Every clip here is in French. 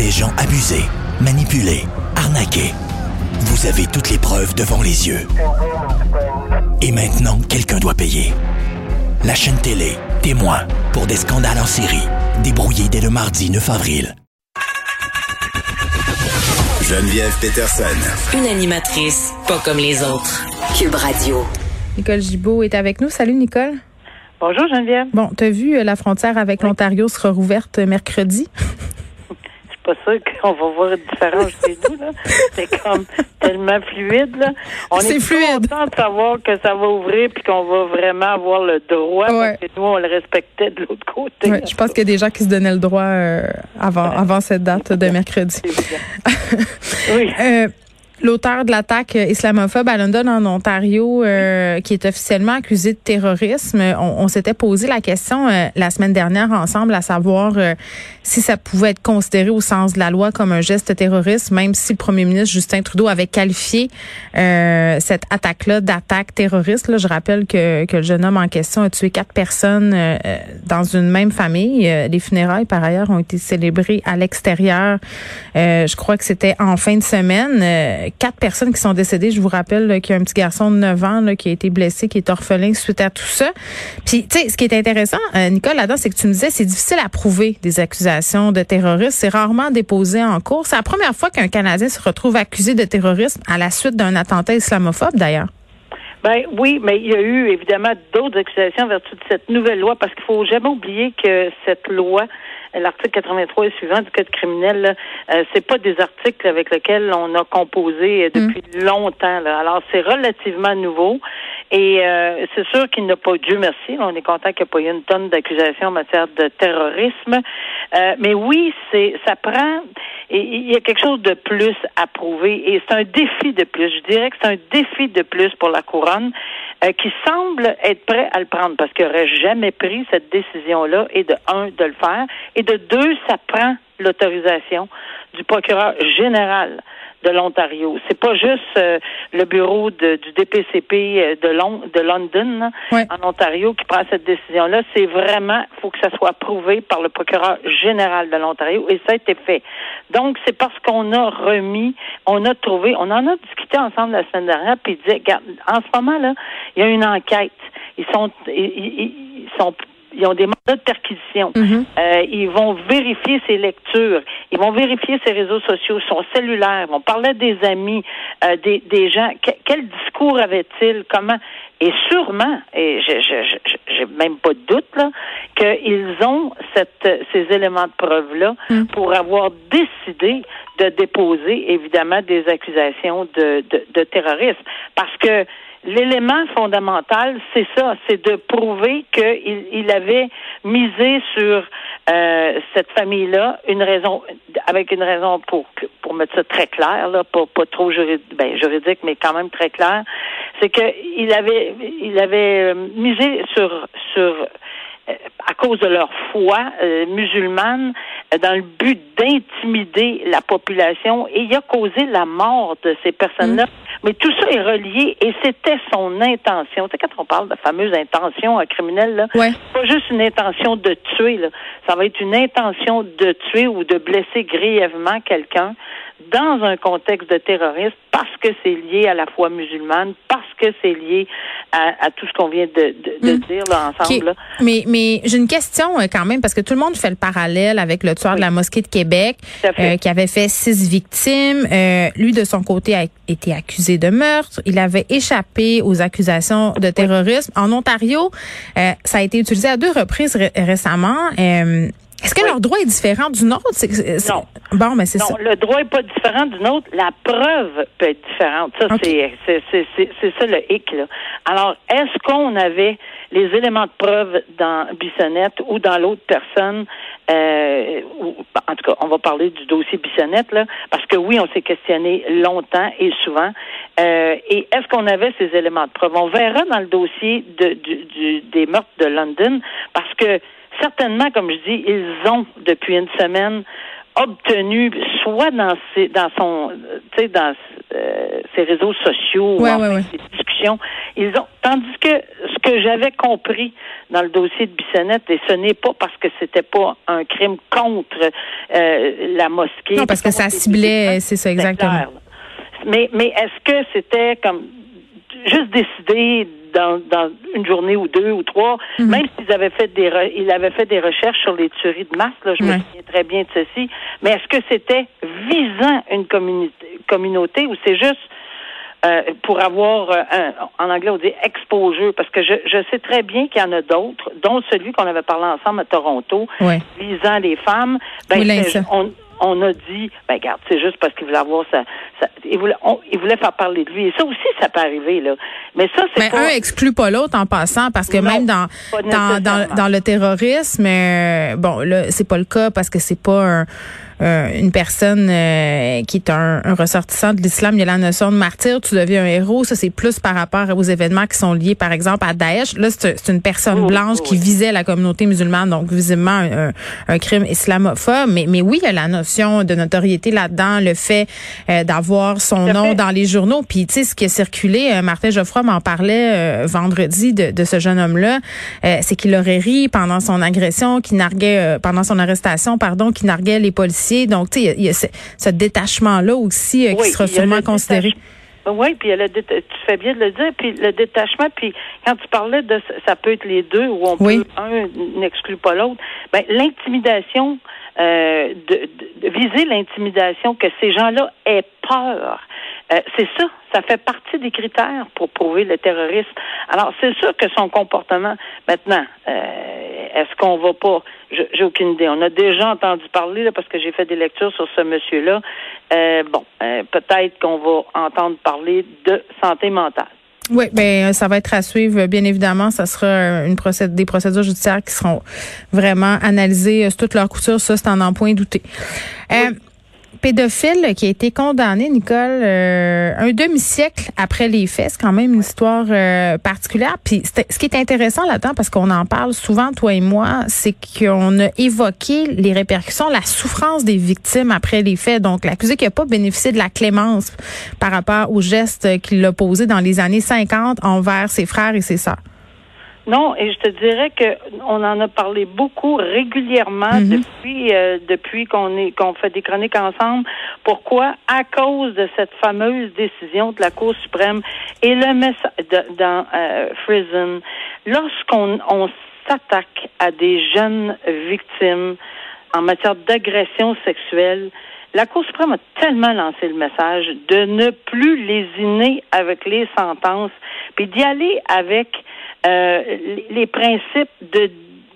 des gens abusés, manipulés, arnaqués. Vous avez toutes les preuves devant les yeux. Et maintenant, quelqu'un doit payer. La chaîne télé, Témoin, pour des scandales en série, débrouillés dès le mardi 9 avril. Geneviève Peterson. Une animatrice pas comme les autres. Cube Radio. Nicole Gibault est avec nous. Salut Nicole. Bonjour Geneviève. Bon, t'as vu la frontière avec l'Ontario sera rouverte mercredi? Je suis pas sûre qu'on va voir une différence chez nous, là. C'est comme tellement fluide, là. On est fluide. content de savoir que ça va ouvrir puis qu'on va vraiment avoir le droit, ouais. Parce que nous, on le respectait de l'autre côté. Ouais, je pense qu'il y a des gens qui se donnaient le droit avant cette date de mercredi. Oui. L'auteur de l'attaque islamophobe à London, en Ontario, qui est officiellement accusé de terrorisme, on s'était posé la question la semaine dernière ensemble, à savoir si ça pouvait être considéré au sens de la loi comme un geste terroriste, même si le premier ministre Justin Trudeau avait qualifié cette attaque-là d'attaque terroriste. Là, je rappelle que le jeune homme en question a tué 4 personnes dans une même famille. Les funérailles, par ailleurs, ont été célébrées à l'extérieur. Je crois que c'était en fin de semaine. 4 personnes qui sont décédées. Je vous rappelle qu'il y a un petit garçon de 9 ans là, qui a été blessé, qui est orphelin suite à tout ça. Puis, tu sais, ce qui est intéressant, Nicole, là-dedans, c'est que tu me disais, c'est difficile à prouver des accusations de terrorisme. C'est rarement déposé en cours. C'est la première fois qu'un Canadien se retrouve accusé de terrorisme à la suite d'un attentat islamophobe, d'ailleurs. Ben oui, mais il y a eu évidemment d'autres accusations en vertu de cette nouvelle loi, parce qu'il faut jamais oublier que cette loi, l'article 83 et suivant du Code criminel, là, c'est pas des articles avec lesquels on a composé depuis longtemps. Là. Alors, c'est relativement nouveau. Et c'est sûr qu'il n'a pas, Dieu merci, on est content qu'il n'y ait pas eu une tonne d'accusations en matière de terrorisme. Mais oui, ça prend... Il y a quelque chose de plus à prouver. Et c'est un défi de plus. Je dirais que c'est un défi de plus pour la Couronne qui semble être prêt à le prendre parce qu'il n'aurait jamais pris cette décision-là. Et de un, de le faire. Et de deux, ça prend l'autorisation du procureur général de l'Ontario. C'est pas juste le bureau du DPCP de London, là, ouais, en Ontario qui prend cette décision-là. C'est vraiment, faut que ça soit prouvé par le procureur général de l'Ontario et ça a été fait. Donc, c'est parce qu'on a remis, on a trouvé, on en a discuté ensemble la semaine dernière, puis il disait, regarde, en ce moment-là, il y a une enquête. Ils ont des mandats de perquisition. Ils vont vérifier ses lectures. Ils vont vérifier ses réseaux sociaux, son cellulaire. Ils vont parler des amis, des gens. Quel discours avait-il? Comment? Et sûrement, et j'ai même pas de doute, là, qu'ils ont ces éléments de preuve-là pour avoir décidé de déposer, évidemment, des accusations de terrorisme. Parce que l'élément fondamental, c'est ça, c'est de prouver qu'il avait misé sur cette famille-là, avec une raison pour mettre ça très clair, là, pas trop juridique, mais quand même très clair, c'est que il avait misé sur à cause de leur foi musulmane, dans le but d'intimider la population, et il a causé la mort de ces personnes-là. Mais tout ça est relié, et c'était son intention. Tu sais, quand on parle de fameuse intention criminelle, là, ouais, c'est pas juste une intention de tuer, là. Ça va être une intention de tuer ou de blesser grièvement quelqu'un dans un contexte de terrorisme parce que c'est lié à la foi musulmane, parce que c'est lié à tout ce qu'on vient de dire là, ensemble. Là. Mais j'ai une question quand même, parce que tout le monde fait le parallèle avec le tueur de la mosquée de Québec qui avait fait 6 victimes. Lui, de son côté, a été accusé de meurtre. Il avait échappé aux accusations de terrorisme. En Ontario, ça a été utilisé à 2 reprises récemment. Est-ce que leur droit est différent du nôtre? Non. Bon, mais c'est non, ça. Le droit est pas différent du nôtre. La preuve peut être différente. Ça, okay. C'est ça le hic, là. Alors, est-ce qu'on avait les éléments de preuve dans Bissonnette ou dans l'autre personne, en tout cas, on va parler du dossier Bissonnette, là, parce que oui, on s'est questionné longtemps et souvent. Et est-ce qu'on avait ces éléments de preuve? On verra dans le dossier des meurtres de London, parce que certainement, comme je dis, ils ont, depuis une semaine, obtenu, soit dans ses réseaux sociaux, ou ses discussions, ils ont, tandis que ce que j'avais compris dans le dossier de Bissonnette, et ce n'est pas parce que c'était pas un crime contre la mosquée. Non, parce que ça ciblait, c'est ça, exactement. Clair. Mais est-ce que c'était comme juste décidé dans une journée ou deux ou trois, même s'ils avaient fait il avait fait des recherches sur les tueries de masse, là, je me souviens très bien de ceci, mais est-ce que c'était visant une communauté ou c'est juste pour avoir, en anglais on dit exposure, parce que je sais très bien qu'il y en a d'autres, dont celui qu'on avait parlé ensemble à Toronto, visant les femmes. On a dit, regarde, c'est juste parce qu'il voulait avoir il voulait faire parler de lui. Et ça aussi, ça peut arriver, là. Mais ça, c'est pas... un exclut pas l'autre en passant, parce que même dans le terrorisme, bon, là, c'est pas le cas parce que c'est pas une personne qui est un ressortissant de l'islam. Il y a la notion de martyr, tu deviens un héros. Ça, c'est plus par rapport aux événements qui sont liés, par exemple, à Daesh. Là, c'est une personne blanche qui visait la communauté musulmane, donc visiblement un crime islamophobe. Mais oui, il y a la notion de notoriété là-dedans, le fait d'avoir son nom dans les journaux. Puis, tu sais, ce qui a circulé, Martin Geoffroy m'en parlait vendredi de ce jeune homme-là, c'est qu'il aurait ri pendant son agression, pendant son arrestation, qui narguait les policiers. Donc, tu sais, il y a ce détachement-là aussi qui sera sûrement considéré. Oui, puis tu fais bien de le dire, puis le détachement, puis quand tu parlais de ça peut être les deux, ou on peut, un n'exclut pas l'autre, l'intimidation, de viser l'intimidation, que ces gens-là aient peur, c'est ça fait partie des critères pour prouver le terrorisme. Alors, c'est sûr que son comportement, maintenant, est-ce qu'on va pas, j'ai aucune idée. On a déjà entendu parler, là, parce que j'ai fait des lectures sur ce monsieur-là. Peut-être qu'on va entendre parler de santé mentale. Oui, ça va être à suivre, bien évidemment. Ça sera des procédures judiciaires qui seront vraiment analysées sous toute leur couture. Ça, c'est en point douté. Pédophile qui a été condamné, Nicole, un demi-siècle après les faits. C'est quand même une histoire particulière. Puis ce qui est intéressant là-dedans, parce qu'on en parle souvent, toi et moi, c'est qu'on a évoqué les répercussions, la souffrance des victimes après les faits. Donc, l'accusé qui n'a pas bénéficié de la clémence par rapport aux gestes qu'il a posés dans les années 50 envers ses frères et ses sœurs. Non, et je te dirais que on en a parlé beaucoup régulièrement depuis qu'on fait des chroniques ensemble. Pourquoi? À cause de cette fameuse décision de la Cour suprême et le message dans Friesen. Lorsqu'on s'attaque à des jeunes victimes en matière d'agression sexuelle, la Cour suprême a tellement lancé le message de ne plus lésiner avec les sentences, puis d'y aller avec les principes de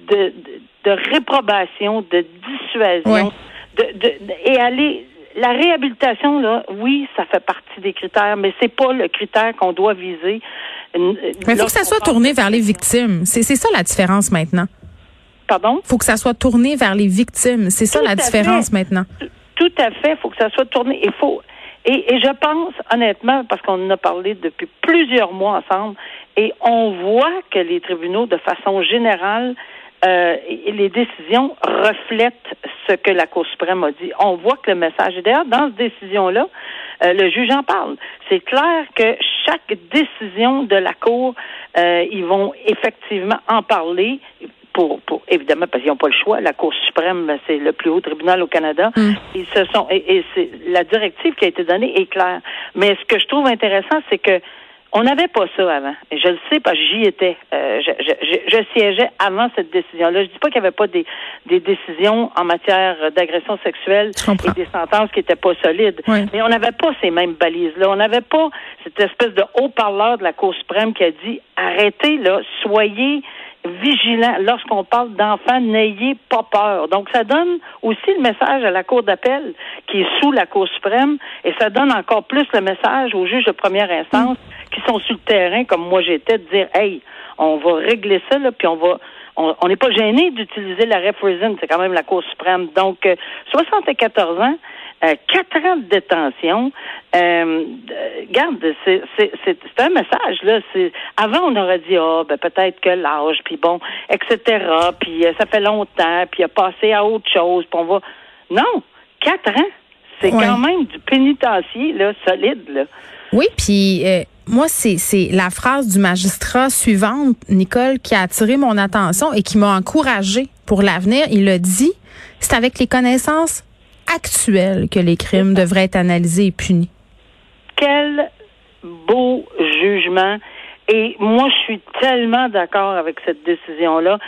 réprobation, de dissuasion, et aller. La réhabilitation, là, oui, ça fait partie des critères, mais c'est pas le critère qu'on doit viser. Mais il faut que ça soit tourné vers les victimes. C'est ça la différence maintenant. Pardon? Il faut que ça soit tourné vers les victimes. C'est ça la différence maintenant. Tout à fait. Il faut que ça soit tourné. Et je pense, honnêtement, parce qu'on en a parlé depuis plusieurs mois ensemble, et on voit que les tribunaux, de façon générale, les décisions reflètent ce que la Cour suprême a dit. On voit que le message, et d'ailleurs, dans cette décision-là, le juge en parle. C'est clair que chaque décision de la Cour, ils vont effectivement en parler. Pour évidemment, parce qu'ils n'ont pas le choix. La Cour suprême, c'est le plus haut tribunal au Canada. Et c'est la directive qui a été donnée est claire. Mais ce que je trouve intéressant, c'est que on n'avait pas ça avant. Et je le sais parce que j'y étais. Je siégeais avant cette décision-là. Je dis pas qu'il n'y avait pas des décisions en matière d'agression sexuelle et des sentences qui n'étaient pas solides. Mais on n'avait pas ces mêmes balises-là. On n'avait pas cette espèce de haut-parleur de la Cour suprême qui a dit arrêtez, là, soyez vigilants. Lorsqu'on parle d'enfants, n'ayez pas peur. Donc, ça donne aussi le message à la Cour d'appel qui est sous la Cour suprême et ça donne encore plus le message aux juges de première instance qui sont sur le terrain, comme moi j'étais, de dire, hey, on va régler ça, là, puis on n'est pas gêné d'utiliser l'arrêt Friesen, c'est quand même la Cour suprême. Donc, 74 ans, 4 ans de détention. Regarde, c'est un message, là. Avant, on aurait dit, peut-être que l'âge, puis bon, etc., puis ça fait longtemps, puis il a passé à autre chose, puis on va... Non, 4 ans, c'est quand même du pénitencier, là, solide, là. Oui, puis moi, c'est la phrase du magistrat suivante, Nicole, qui a attiré mon attention et qui m'a encouragée pour l'avenir. Il a dit, c'est avec les connaissances actuelles que les crimes devraient être analysés et punis. Quel beau jugement. Et moi, je suis tellement d'accord avec cette décision-là.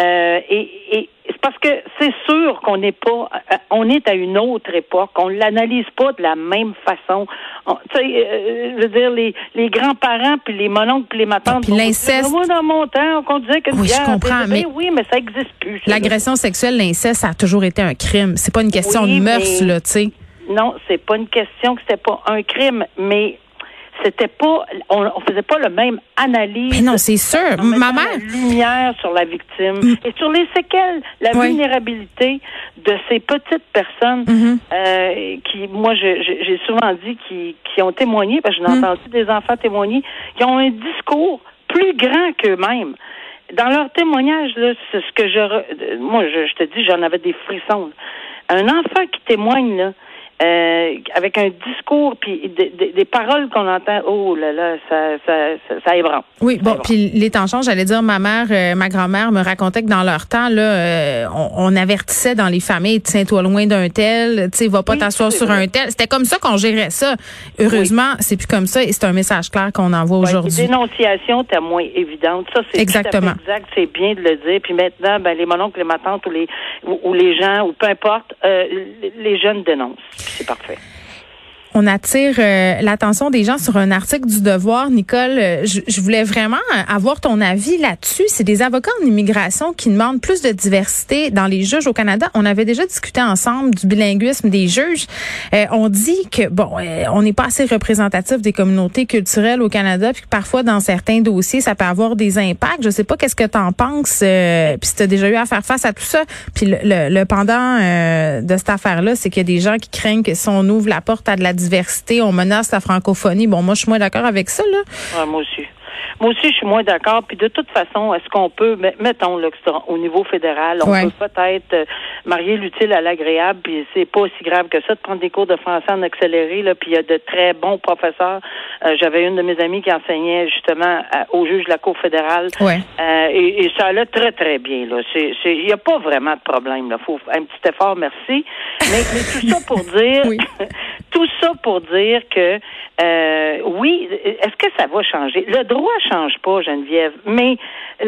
Et c'est parce que c'est sûr qu'on n'est pas, on est à une autre époque. On l'analyse pas de la même façon. Tu sais, je veux dire, les grands-parents puis les mononcles puis les matantes. Puis l'inceste. Moi, dans mon temps, on disait que oui, je comprends, mais oui, mais ça existe plus. L'agression sexuelle, l'inceste, ça a toujours été un crime. C'est pas une question de mœurs, là, tu sais. Non, c'est pas une question que c'était pas un crime, mais c'était pas, on faisait pas le même analyse. Mais non, c'est sûr. Ma mère. La lumière sur la victime et sur les séquelles, la vulnérabilité de ces petites personnes qui, moi, j'ai souvent dit, qui ont témoigné, parce que j'en ai entendu des enfants témoigner, qui ont un discours plus grand qu'eux-mêmes. Dans leur témoignage, là, c'est ce que moi, je te dis, j'en avais des frissons. Là. Un enfant qui témoigne, là, avec un discours puis des paroles qu'on entend, oh là là, ça ébranle. Oui, bon, puis les temps changent. J'allais dire, ma grand-mère me racontait que dans leur temps, là, on avertissait dans les familles, tiens-toi loin d'un tel, tu sais, va pas t'asseoir sur un tel. C'était comme ça qu'on gérait ça. Heureusement, c'est plus comme ça et c'est un message clair qu'on envoie aujourd'hui. Les dénonciations étaient moins évidentes. Ça, c'est exactement. Tout à fait exact. C'est bien de le dire. Puis maintenant, ben, les mononcles, les matantes ou les gens, ou peu importe, les jeunes dénoncent. C'est parfait. On attire l'attention des gens sur un article du Devoir. Nicole, je voulais vraiment avoir ton avis là-dessus. C'est des avocats en immigration qui demandent plus de diversité dans les juges au Canada. On avait déjà discuté ensemble du bilinguisme des juges. On dit que, on n'est pas assez représentatif des communautés culturelles au Canada, puis que parfois, dans certains dossiers, ça peut avoir des impacts. Je sais pas qu'est-ce que tu en penses, puis si tu as déjà eu à faire face à tout ça. Puis le pendant de cette affaire-là, c'est qu'il y a des gens qui craignent que si on ouvre la porte à de la diversité, on menace la francophonie. Bon, moi, je suis moins d'accord avec ça, là. Ouais, moi aussi. Moi aussi, je suis moins d'accord. Puis de toute façon, est-ce qu'on peut, mettons là, au niveau fédéral, on peut peut-être marier l'utile à l'agréable, puis c'est pas aussi grave que ça de prendre des cours de français en accéléré, là, puis il y a de très bons professeurs. J'avais une de mes amies qui enseignait justement au juge de la Cour fédérale. Ouais. Et ça allait très, très bien, là. Il n'y a pas vraiment de problème, là. Faut un petit effort, merci. Mais tout ça pour dire, tout ça pour dire que, oui, est-ce que ça va changer? Le droit change pas, Geneviève, mais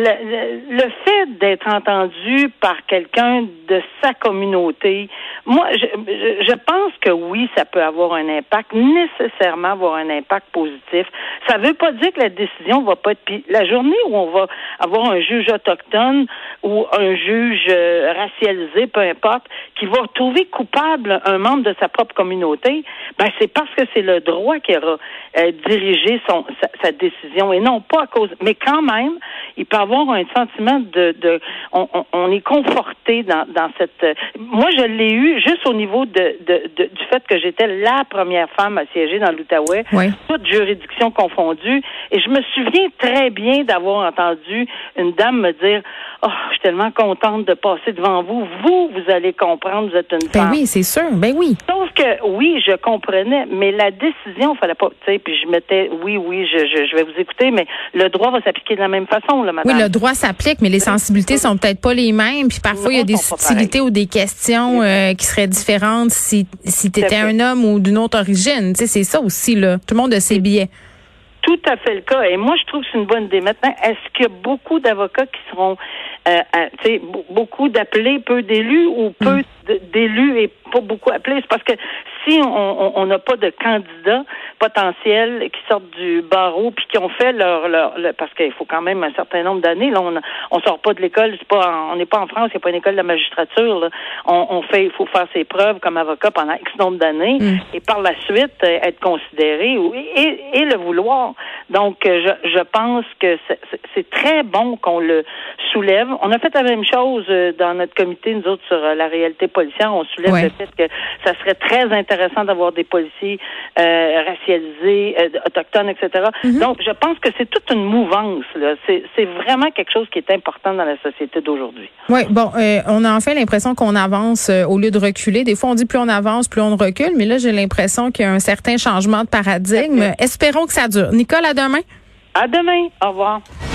le fait d'être entendu par quelqu'un de sa communauté, moi, je pense que oui, ça peut avoir un impact, nécessairement avoir un impact positif. Ça veut pas dire que la décision va pas être... Puis la journée où on va avoir un juge autochtone ou un juge racialisé, peu importe, qui va trouver coupable un membre de sa propre communauté, ben c'est parce que c'est le droit qui aura dirigé sa décision et non pas à cause... Mais quand même, il peut avoir un sentiment on est conforté dans cette... Moi, je l'ai eu juste au niveau du fait que j'étais la première femme à siéger dans l'Outaouais, toute juridiction confondue, et je me souviens très bien d'avoir entendu une dame me dire « Oh, je suis tellement contente de passer devant vous. Vous allez comprendre, vous êtes une femme. » Ben oui, c'est sûr. Ben oui. Sauf que, oui, je comprenais, mais la décision, fallait pas, tu sais, puis je mettais, oui, je vais vous écouter, mais le droit va s'appliquer de la même façon, là, madame. Oui, le droit s'applique, mais les sensibilités sont peut-être pas les mêmes, puis parfois, il y a des subtilités ou des questions qui seraient différentes si tu étais un homme ou d'une autre origine. Tu sais, c'est ça aussi, là. Tout le monde a ses billets. Tout à fait le cas. Et moi, je trouve que c'est une bonne idée. Maintenant, est-ce qu'il y a beaucoup d'avocats qui seront, tu sais, beaucoup d'appelés, peu d'élus, ou peu d'élus et pas beaucoup appelés? C'est parce que si on n'a pas de candidats potentiels qui sortent du barreau puis qui ont fait parce qu'il faut quand même un certain nombre d'années. Là, on sort pas de l'école. On n'est pas en France. Il n'y a pas une école de la magistrature. Là. Il faut faire ses preuves comme avocat pendant X nombre d'années et par la suite être considéré et le vouloir. Donc, je pense que c'est très bon qu'on le soulève. On a fait la même chose dans notre comité, nous autres, sur la réalité policière. On soulève le fait que ça serait très intéressant d'avoir des policiers racialisés racialisés, autochtones, etc. Donc, je pense que c'est toute une mouvance, là. C'est vraiment quelque chose qui est important dans la société d'aujourd'hui. Oui, bon, on a enfin l'impression qu'on avance au lieu de reculer. Des fois, on dit plus on avance, plus on recule, mais là, j'ai l'impression qu'il y a un certain changement de paradigme. Espérons que ça dure. Nicole, à demain. À demain. Au revoir.